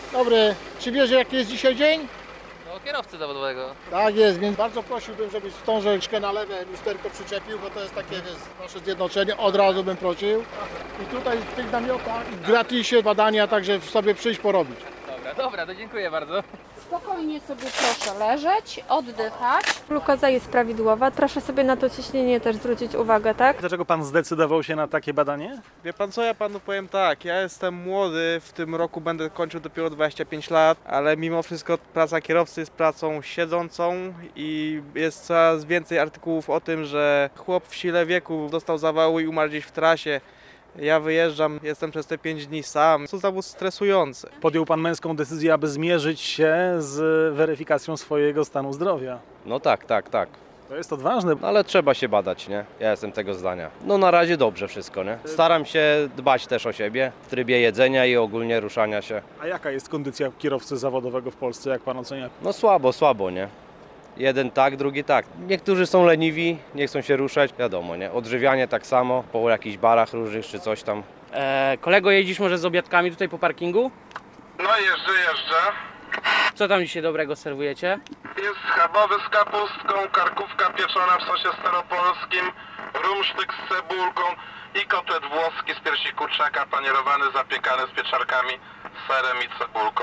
Dobry, czy wiesz jaki jest dzisiaj dzień? No, kierowcy zawodowego. Tak jest, więc bardzo prosiłbym, żebyś w tą rzeczkę na lewe lusterko przyczepił, bo to jest takie nasze zjednoczenie, od razu bym prosił. I tutaj w tych namiotach w gratisie badania, także sobie przyjść porobić. Dobra, to dziękuję bardzo. Spokojnie sobie proszę leżeć, oddychać. Glukoza jest prawidłowa. Proszę sobie na to ciśnienie też zwrócić uwagę, tak? Dlaczego pan zdecydował się na takie badanie? Wie pan co, ja panu powiem tak, ja jestem młody, w tym roku będę kończył dopiero 25 lat, ale mimo wszystko praca kierowcy jest pracą siedzącą i jest coraz więcej artykułów o tym, że chłop w sile wieku dostał zawału i umarł gdzieś w trasie. Ja wyjeżdżam, jestem przez te 5 dni sam. To zawód stresujący. Podjął pan męską decyzję, aby zmierzyć się z weryfikacją swojego stanu zdrowia. No tak. To jest odważne. No ale trzeba się badać, nie? Ja jestem tego zdania. No na razie dobrze wszystko, nie? Staram się dbać też o siebie w trybie jedzenia i ogólnie ruszania się. A jaka jest kondycja kierowcy zawodowego w Polsce, jak pan ocenia? No słabo, nie? Jeden tak, drugi tak. Niektórzy są leniwi, nie chcą się ruszać, wiadomo, nie? Odżywianie tak samo, po jakichś barach różnych czy coś tam. Kolego, jeździsz może z obiadkami tutaj po parkingu? No jeżdżę. Co tam dzisiaj dobrego serwujecie? Jest schabowy z kapustką, karkówka pieczona w sosie staropolskim, rumsztyk z cebulką i kotlet włoski z piersi kurczaka panierowany, zapiekany z pieczarkami, serem i cebulką.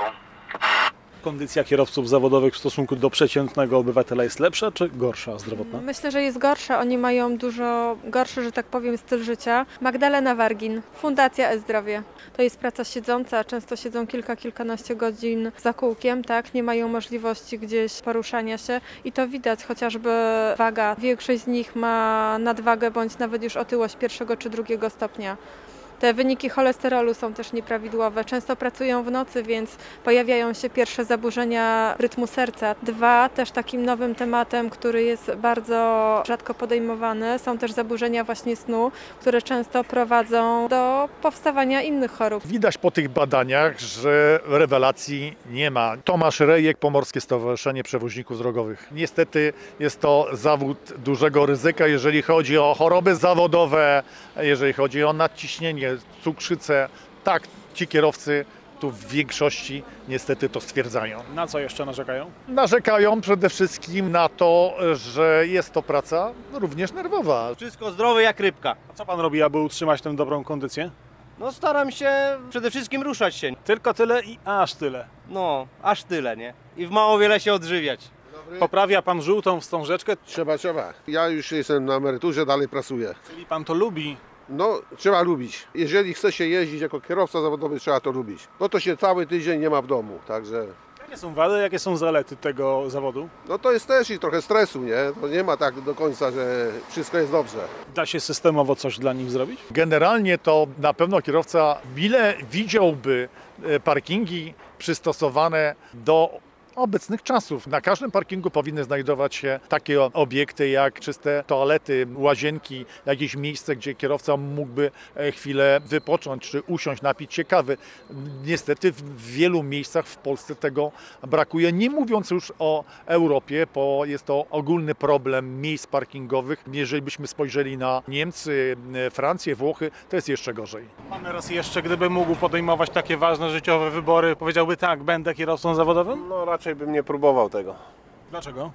Kondycja kierowców zawodowych w stosunku do przeciętnego obywatela jest lepsza czy gorsza zdrowotna? Myślę, że jest gorsza. Oni mają dużo gorszy, że tak powiem, styl życia. Magdalena Wargin, Fundacja E-Zdrowie. To jest praca siedząca, często siedzą kilkanaście godzin za kółkiem, tak? Nie mają możliwości gdzieś poruszania się i to widać, chociażby waga. Większość z nich ma nadwagę bądź nawet już otyłość pierwszego czy drugiego stopnia. Te wyniki cholesterolu są też nieprawidłowe. Często pracują w nocy, więc pojawiają się pierwsze zaburzenia rytmu serca. Dwa, też takim nowym tematem, który jest bardzo rzadko podejmowany, są też zaburzenia właśnie snu, które często prowadzą do powstawania innych chorób. Widać po tych badaniach, że rewelacji nie ma. Tomasz Rejek, Pomorskie Stowarzyszenie Przewoźników Drogowych. Niestety jest to zawód dużego ryzyka, jeżeli chodzi o choroby zawodowe, jeżeli chodzi o nadciśnienie, cukrzycę. Tak, ci kierowcy tu w większości niestety to stwierdzają. Na co jeszcze narzekają? Narzekają przede wszystkim na to, że jest to praca również nerwowa. Wszystko zdrowe jak rybka. A co pan robi, aby utrzymać tę dobrą kondycję? No staram się przede wszystkim ruszać się. Tylko tyle i aż tyle. No, aż tyle, nie? I w mało wiele się odżywiać. Poprawia pan żółtą wstążeczkę, Trzeba. Ja już jestem na emeryturze, dalej pracuję. czyli pan to lubi. No, trzeba lubić. Jeżeli chce się jeździć jako kierowca zawodowy, trzeba to lubić. No to się cały tydzień nie ma w domu, także... Jakie są wady, jakie są zalety tego zawodu? No to jest też i trochę stresu, nie? To nie ma tak do końca, że wszystko jest dobrze. Da się systemowo coś dla nich zrobić? Generalnie to na pewno kierowca mile widziałby parkingi przystosowane do obecnych czasów. Na każdym parkingu powinny znajdować się takie obiekty jak czyste toalety, łazienki, jakieś miejsce, gdzie kierowca mógłby chwilę wypocząć czy usiąść, napić się kawy. Niestety w wielu miejscach w Polsce tego brakuje, nie mówiąc już o Europie, bo jest to ogólny problem miejsc parkingowych. Jeżeli byśmy spojrzeli na Niemcy, Francję, Włochy, to jest jeszcze gorzej. Pan raz jeszcze, gdyby mógł podejmować takie ważne życiowe wybory, powiedziałby tak, będę kierowcą zawodowym? No raczej bym nie próbował tego. Dlaczego?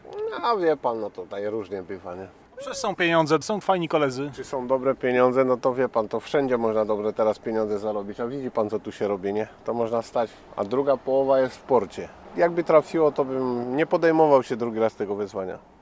A wie pan, no tutaj różnie bywa, nie? Przecież są pieniądze, są fajni koledzy. Czy są dobre pieniądze, no to wie pan, to wszędzie można dobre teraz pieniądze zarobić. A widzi pan, co tu się robi, nie? To można stać. A druga połowa jest w porcie. Jakby trafiło, to bym nie podejmował się drugi raz tego wyzwania.